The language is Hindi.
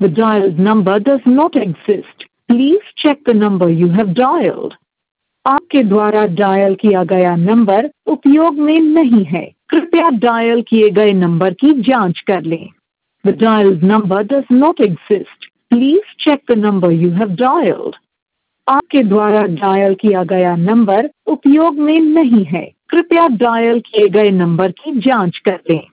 The dialed number does not exist. Please check the number you have dialed. आपके द्वारा डायल किया गया नंबर उपयोग में नहीं है, कृपया डायल किए गए नंबर की जांच कर लें। The dialed number does not exist. Please check the number you have dialed. आपके द्वारा डायल किया गया नंबर उपयोग में नहीं है, कृपया डायल किए गए नंबर की जांच कर लें।